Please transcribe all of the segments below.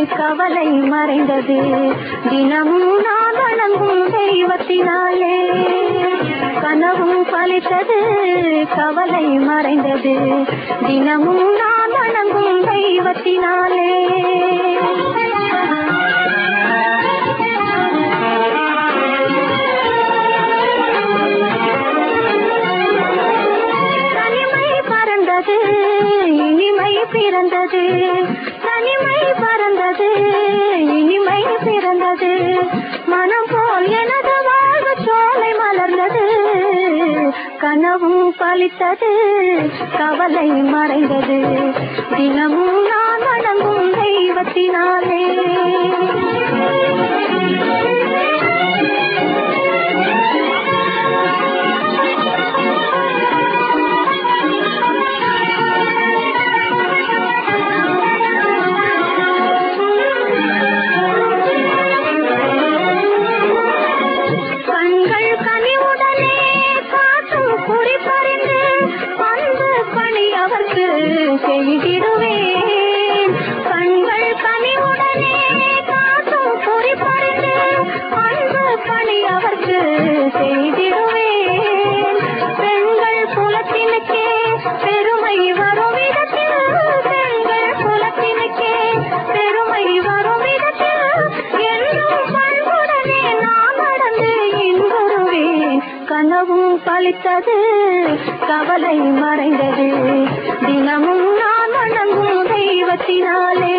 கவலை மறைந்தது. தினமும் நான் வணங்கும் தெய்வத்தினாலே கனவும் பலித்தது, கவலை மறைந்தது. தினமும் நான் வணங்கும் தெய்வத்தினாலே இனிமை பிறந்தது, தனிமை பறந்தது, இனிமை பிறந்தது. மனம் போல் எனது வாழ்வு சோலை மலர்ந்தது, கனவும் பலித்தது, கவலை மறைந்தது. தினமும் நான் வணங்கும் தெய்வத்தினாலே செய்திடுவேன். கண்கள் கனிவுடனே காசும் குறிப்பறிந்து அன்பு பணி அவர்க்கு செய்திடுவேன். பெண்கள் குலத்தினுக்கே பெருமை வரும் விதத்தில், பெண்கள் குலத்தினுக்கே பெருமை வரும் விதத்தில் என்றும் பண்புடனே நான் நடந்து இன்புறுவேன். கனவும் பலித்தது, கவலை மறைந்தது. தினமும் நான் வணங்கும் தெய்வத்தினாலே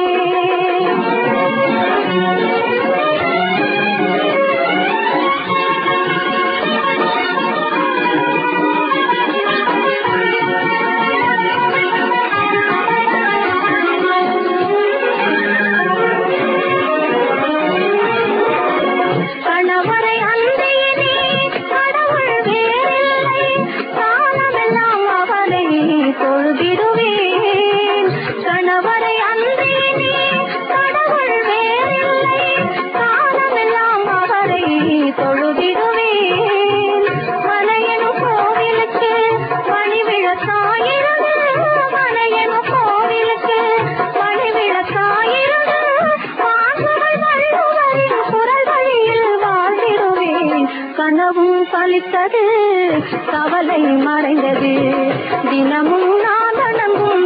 கணவரை அன்பியினே கடவுள் வேறில்லை, காலமெல்லாம் அவரை தொழுதிடுவேன். கணவரை அன்பியினே கடவுள் வேறில்லை, காலமெல்லாம் அவரை தொழுதிடுவேன். மலையனும் கோவிலுக்கு மணிவிளக்காயிருந்து, மலையனும் கோவிலுக்கு மணிவிளக்காயிருந்து வாங்குகள் வள்ளுவரின் குரல் வழியில் வாழ்ந்திடுவேன். கனவும் பலித்தது, கவலை மறைந்தது. தினமும் நான் வணங்கும்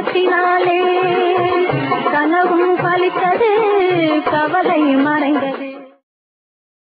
தெய்வத்தினாலே கனவும் பலித்தது, கவலை மறைந்தது.